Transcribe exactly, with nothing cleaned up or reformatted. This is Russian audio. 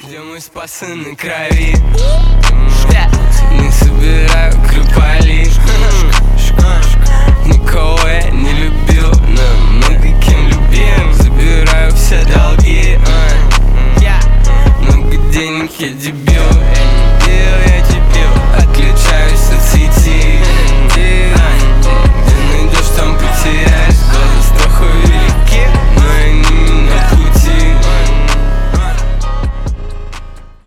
Где мой спасенный крови? Не собираю крюпали. Никого я не любил, но много кем любим. Забираю все долги. Много денег, я дебил.